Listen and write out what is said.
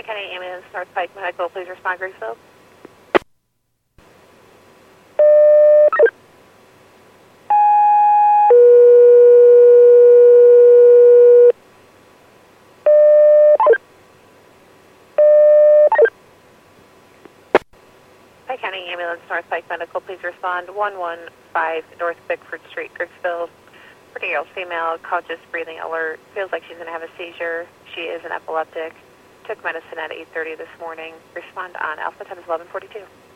County Ambulance, North Pike Medical, please respond, Gracefield. Pike County Ambulance, North Pike Medical, please respond. 115 North Bickford Street, Gracefield. 40-year-old female, conscious breathing alert, feels like she's going to have a seizure. She is an epileptic. Took medicine at 8:30 this morning. Respond on Alpha times 1142.